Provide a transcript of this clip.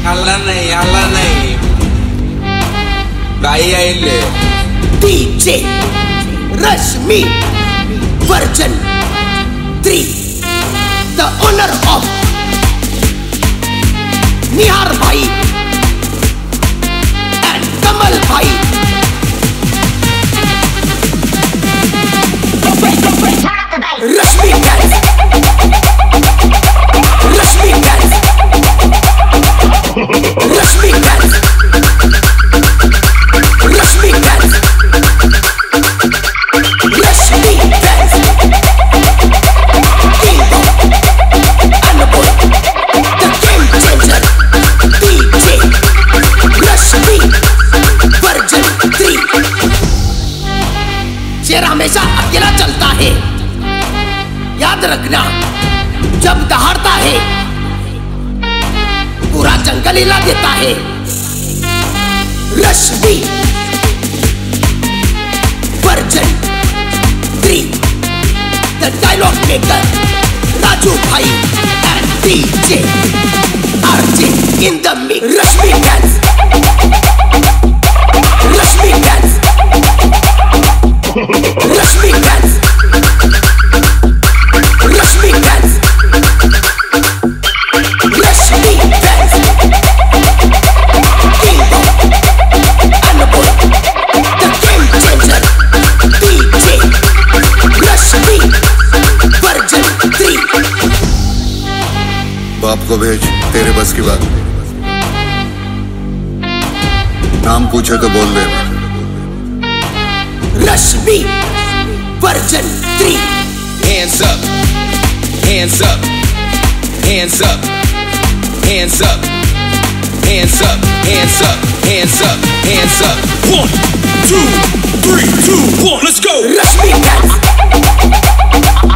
आला नाही बाई आईले DJ Rashmi Version 3, the owner of Nihar Bhai and Kamal Bhai. Rashmi dance, Rashmi dance, Rashmi dance, Rashmi dance, Rashmi dance. Bingo, Anubol, the game changer. DJ Rashmi Version 3. शेर हमेशा अकेला चलता है, याद रखना जब दहाड़ता है पूरा जंगल हिला देता है। Rashmi version 3, the dialogue maker Raju Bhai and DJ RJ in the mix. Rashmi dance, Rashmi dance, Rashmi dance, Rashmi dance, Rashmi dance. Bingo, Anubol, the game changer. DJ Rashmi Version 3. बाप को भेज, तेरे बस की बात। नाम पूछे तो बोल दे। Rashmi Version 3. Hands up, hands up, hands up, hands up, hands up, hands up, hands up, hands up. 1, 2, 3, 2, 1, let's go. Rashmi dance,